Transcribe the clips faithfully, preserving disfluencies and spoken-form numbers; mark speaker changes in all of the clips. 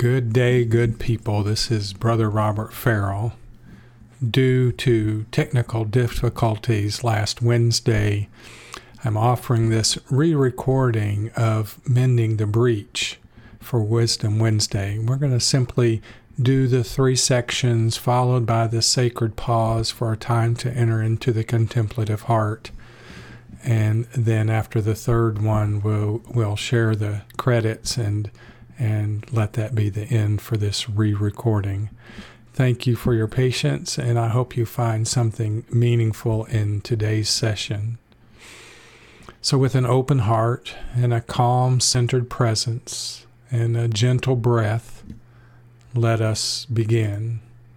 Speaker 1: Good day, good people. This is Brother Robert Farrell. Due to technical difficulties last Wednesday, I'm offering this re-recording of Mending the Breach for Wisdom Wednesday. We're going to simply do the three sections followed by the sacred pause for a time to enter into the contemplative heart. And then after the third one, we'll, we'll share the credits and and let that be the end for this re-recording. Thank you for your patience, and I hope you find something meaningful in today's session. So with an open heart and a calm, centered presence and a gentle breath, let us begin.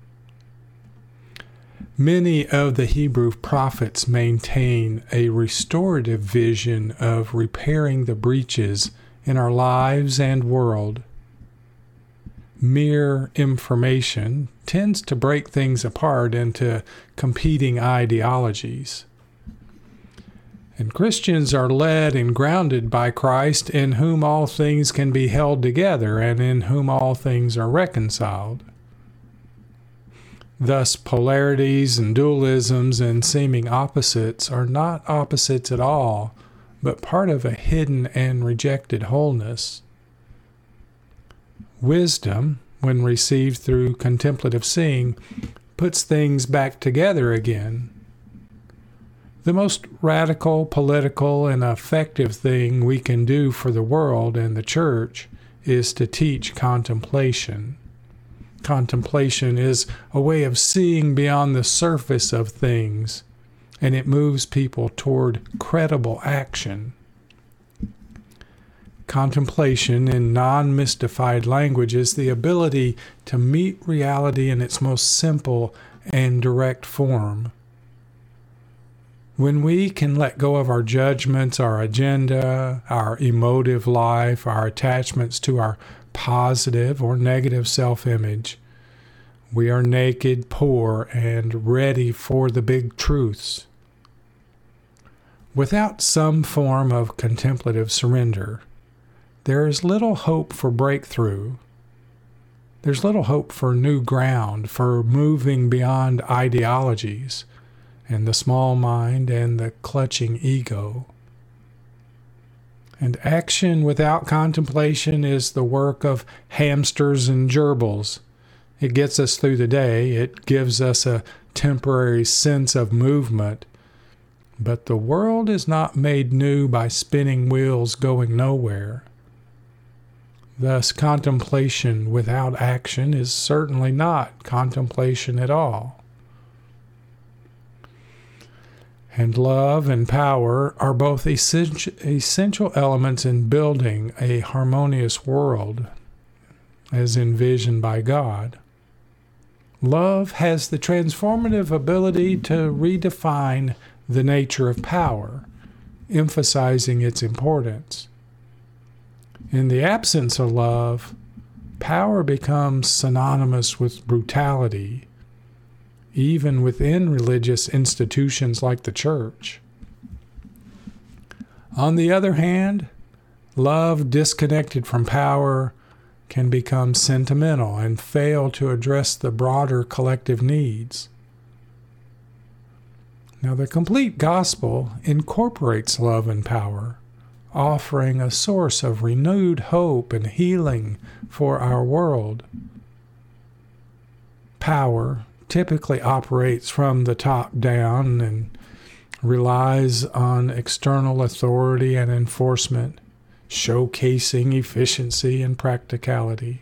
Speaker 1: Many of the Hebrew prophets maintain a restorative vision of repairing the breaches in our lives and world. Mere information tends to break things apart into competing ideologies. And Christians are led and grounded by Christ, in whom all things can be held together and in whom all things are reconciled. Thus, polarities and dualisms and seeming opposites are not opposites at all, but part of a hidden and rejected wholeness. Wisdom, when received through contemplative seeing, puts things back together again. The most radical, political, and effective thing we can do for the world and the church is to teach contemplation. Contemplation is a way of seeing beyond the surface of things, and it moves people toward credible action. Contemplation, in non-mystified language, is the ability to meet reality in its most simple and direct form. When we can let go of our judgments, our agenda, our emotive life, our attachments to our positive or negative self-image, we are naked, poor, and ready for the big truths. Without some form of contemplative surrender, there is little hope for breakthrough. There's little hope for new ground, for moving beyond ideologies and the small mind and the clutching ego. And action without contemplation is the work of hamsters and gerbils. It gets us through the day. It gives us a temporary sense of movement. But the world is not made new by spinning wheels going nowhere. Thus, contemplation without action is certainly not contemplation at all. And love and power are both essential, essential elements in building a harmonious world, as envisioned by God. Love has the transformative ability to redefine the nature of power, emphasizing its importance. In the absence of love, power becomes synonymous with brutality, even within religious institutions like the church. On the other hand, love disconnected from power can become sentimental and fail to address the broader collective needs. Now, the complete gospel incorporates love and power, offering a source of renewed hope and healing for our world. Power typically operates from the top down and relies on external authority and enforcement, showcasing efficiency and practicality.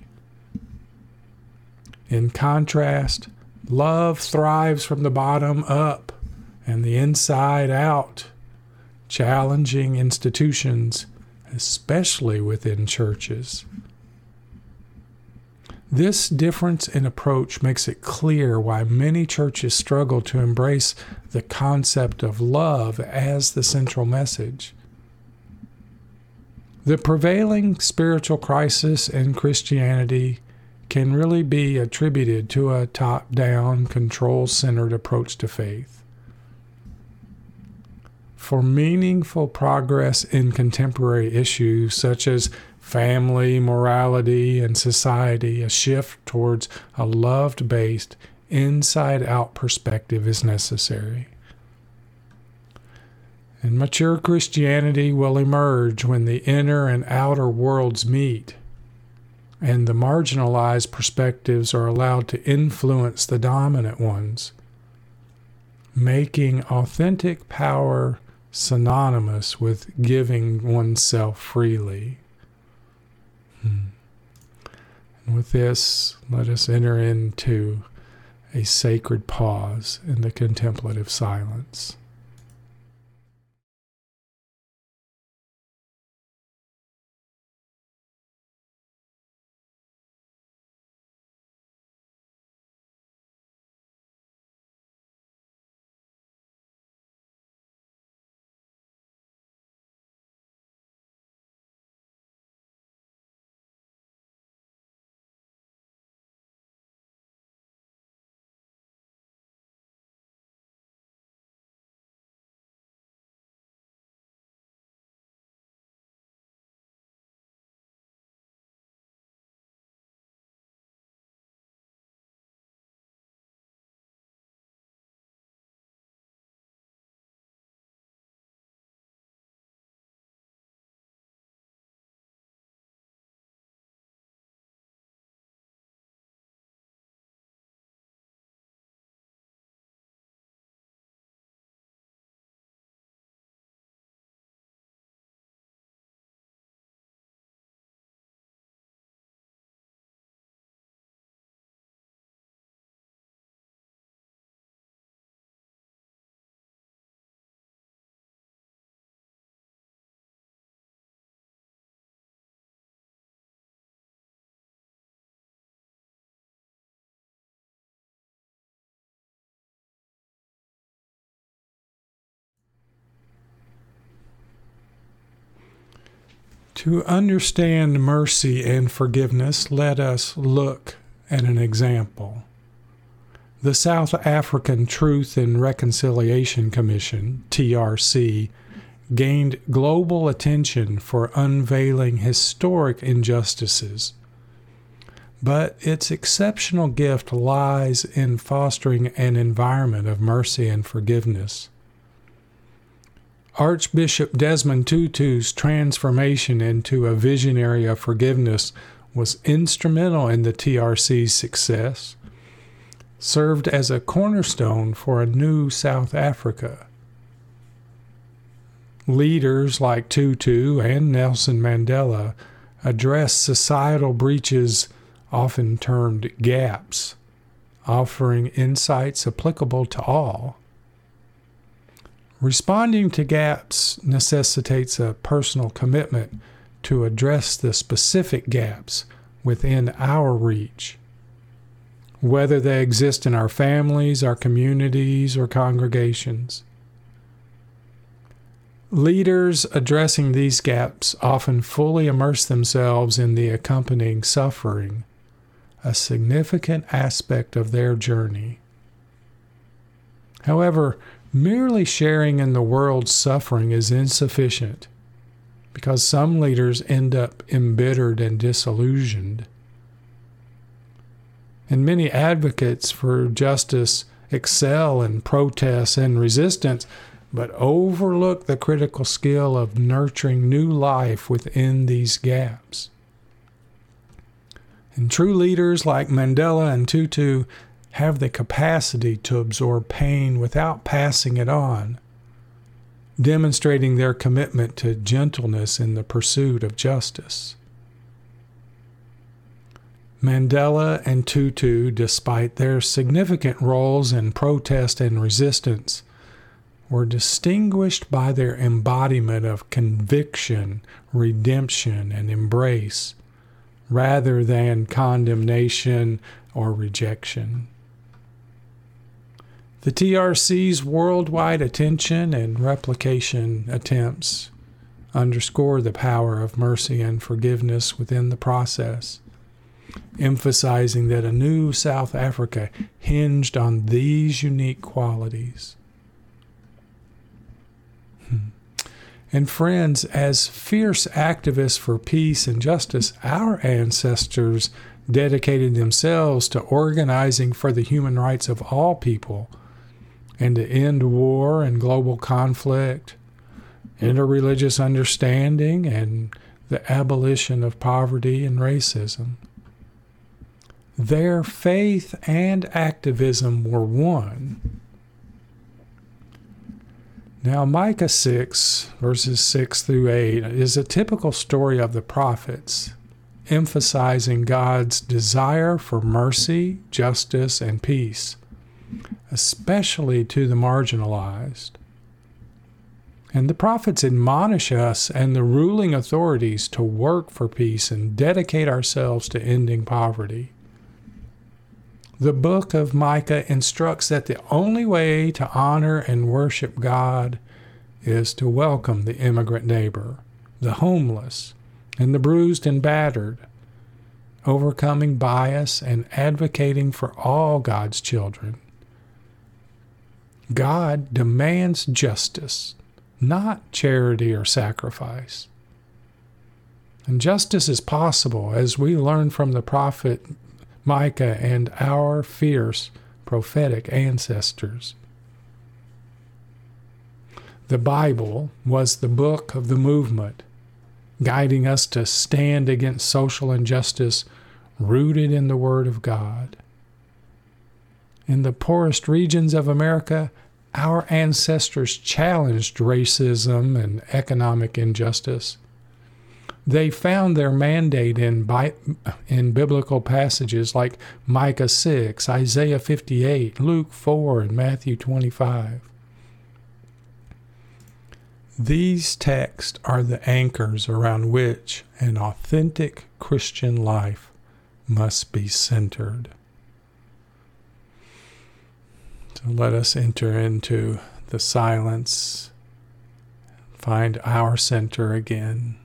Speaker 1: In contrast, love thrives from the bottom up and the inside out, challenging institutions, especially within churches. This difference in approach makes it clear why many churches struggle to embrace the concept of love as the central message. The prevailing spiritual crisis in Christianity can really be attributed to a top-down, control-centered approach to faith. For meaningful progress in contemporary issues such as family, morality, and society, a shift towards a love-based, inside-out perspective is necessary. And mature Christianity will emerge when the inner and outer worlds meet, and the marginalized perspectives are allowed to influence the dominant ones, making authentic power synonymous with giving oneself freely. Hmm. And with this, let us enter into a sacred pause in the contemplative silence. To understand mercy and forgiveness, let us look at an example. The South African Truth and Reconciliation Commission, T R C, gained global attention for unveiling historic injustices. But its exceptional gift lies in fostering an environment of mercy and forgiveness. Archbishop Desmond Tutu's transformation into a visionary of forgiveness was instrumental in the T R C's success, served as a cornerstone for a new South Africa. Leaders like Tutu and Nelson Mandela addressed societal breaches, often termed gaps, offering insights applicable to all. Responding to gaps necessitates a personal commitment to address the specific gaps within our reach, whether they exist in our families, our communities, or congregations. Leaders addressing these gaps often fully immerse themselves in the accompanying suffering, a significant aspect of their journey. However, merely sharing in the world's suffering is insufficient, because some leaders end up embittered and disillusioned. And many advocates for justice excel in protests and resistance, but overlook the critical skill of nurturing new life within these gaps. And true leaders like Mandela and Tutu have the capacity to absorb pain without passing it on, demonstrating their commitment to gentleness in the pursuit of justice. Mandela and Tutu, despite their significant roles in protest and resistance, were distinguished by their embodiment of conviction, redemption, and embrace, rather than condemnation or rejection. The T R C's worldwide attention and replication attempts underscore the power of mercy and forgiveness within the process, emphasizing that a new South Africa hinged on these unique qualities. And friends, as fierce activists for peace and justice, our ancestors dedicated themselves to organizing for the human rights of all people and to end war and global conflict, interreligious understanding, and the abolition of poverty and racism. Their faith and activism were one. Now, Micah six, verses six through eight, is a typical story of the prophets, emphasizing God's desire for mercy, justice, and peace, especially to the marginalized. And the prophets admonish us and the ruling authorities to work for peace and dedicate ourselves to ending poverty. The book of Micah instructs that the only way to honor and worship God is to welcome the immigrant neighbor, the homeless, and the bruised and battered, overcoming bias and advocating for all God's children. God demands justice, not charity or sacrifice. And justice is possible, as we learn from the prophet Micah and our fierce prophetic ancestors. The Bible was the book of the movement, guiding us to stand against social injustice rooted in the Word of God. In the poorest regions of America, our ancestors challenged racism and economic injustice. They found their mandate in, bi- in biblical passages like Micah six, Isaiah fifty-eight, Luke four, and Matthew twenty-five. These texts are the anchors around which an authentic Christian life must be centered. So let us enter into the silence, find our center again.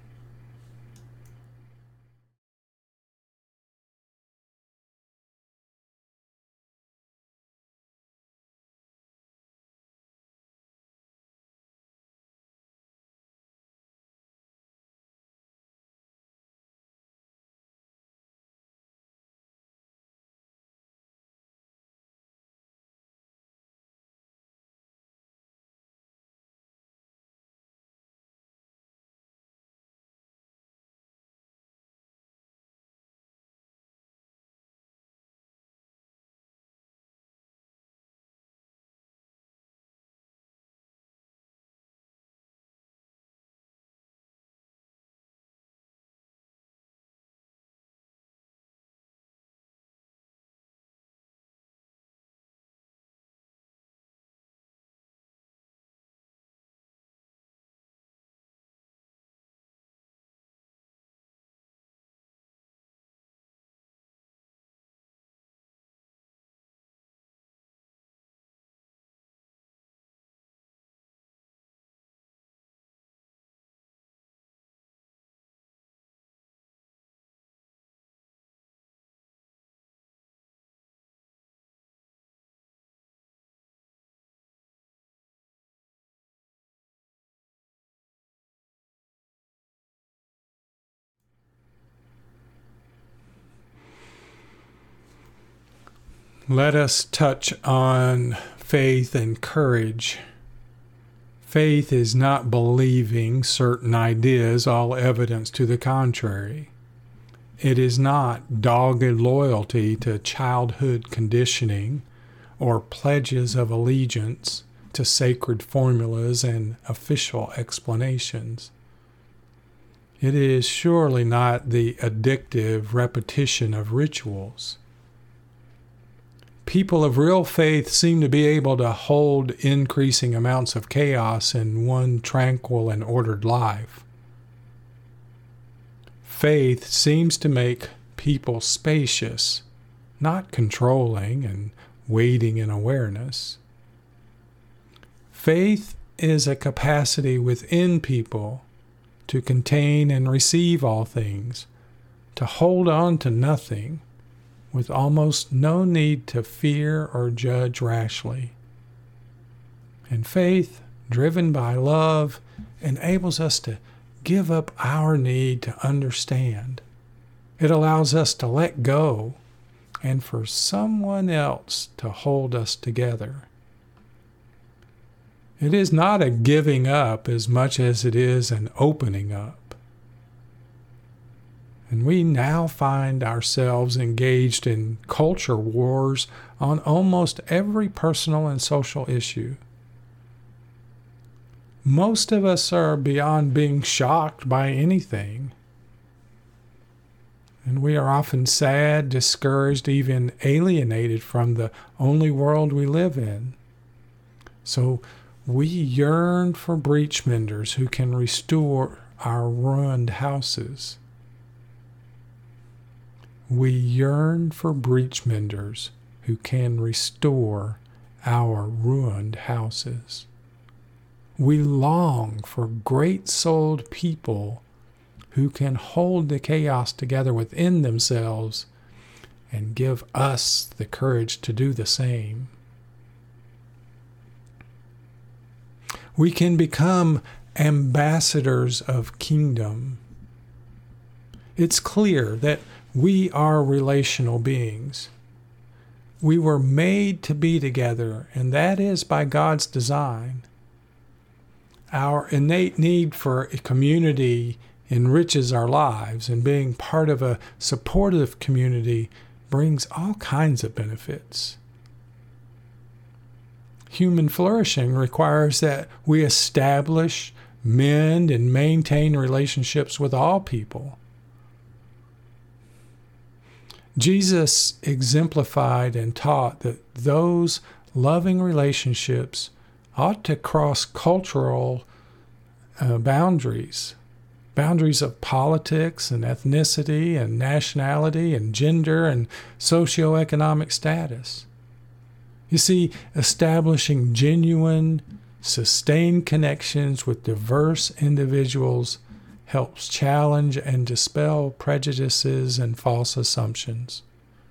Speaker 1: Let us touch on faith and courage. Faith is not believing certain ideas, all evidence to the contrary. It is not dogged loyalty to childhood conditioning or pledges of allegiance to sacred formulas and official explanations. It is surely not the addictive repetition of rituals. People of real faith seem to be able to hold increasing amounts of chaos in one tranquil and ordered life. Faith seems to make people spacious, not controlling and waiting in awareness. Faith is a capacity within people to contain and receive all things, to hold on to nothing, with almost no need to fear or judge rashly. And faith, driven by love, enables us to give up our need to understand. It allows us to let go and for someone else to hold us together. It is not a giving up as much as it is an opening up. And we now find ourselves engaged in culture wars on almost every personal and social issue. Most of us are beyond being shocked by anything. And we are often sad, discouraged, even alienated from the only world we live in. So we yearn for breach menders who can restore our ruined houses. We yearn for breach menders who can restore our ruined houses. We long for great-souled people who can hold the chaos together within themselves and give us the courage to do the same. We can become ambassadors of kingdom. It's clear that we are relational beings. We were made to be together, and that is by God's design. Our innate need for a community enriches our lives, and being part of a supportive community brings all kinds of benefits. Human flourishing requires that we establish, mend, and maintain relationships with all people. Jesus exemplified and taught that those loving relationships ought to cross cultural uh, boundaries, boundaries of politics and ethnicity and nationality and gender and socioeconomic status. You see, establishing genuine, sustained connections with diverse individuals helps challenge and dispel prejudices and false assumptions.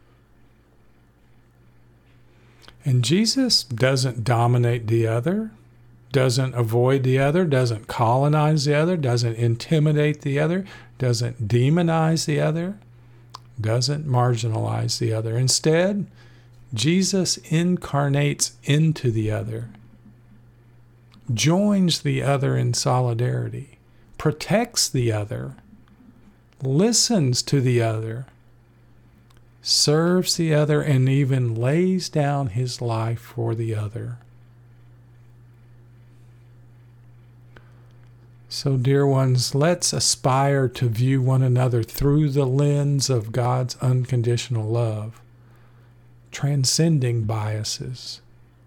Speaker 1: And Jesus doesn't dominate the other, doesn't avoid the other, doesn't colonize the other, doesn't intimidate the other, doesn't demonize the other, doesn't marginalize the other. Instead, Jesus incarnates into the other, joins the other in solidarity, protects the other, listens to the other, serves the other, and even lays down his life for the other. So, dear ones, let's aspire to view one another through the lens of God's unconditional love, transcending biases.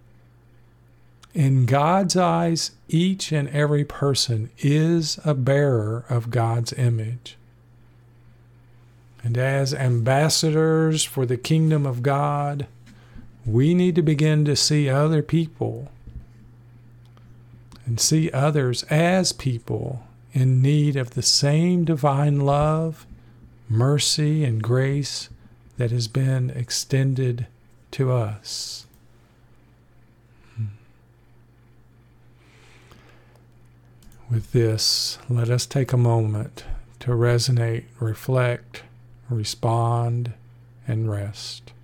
Speaker 1: In God's eyes, each and every person is a bearer of God's image. And as ambassadors for the kingdom of God, we need to begin to see other people and see others as people in need of the same divine love, mercy, and grace that has been extended to us. With this, let us take a moment to resonate, reflect, respond, and rest.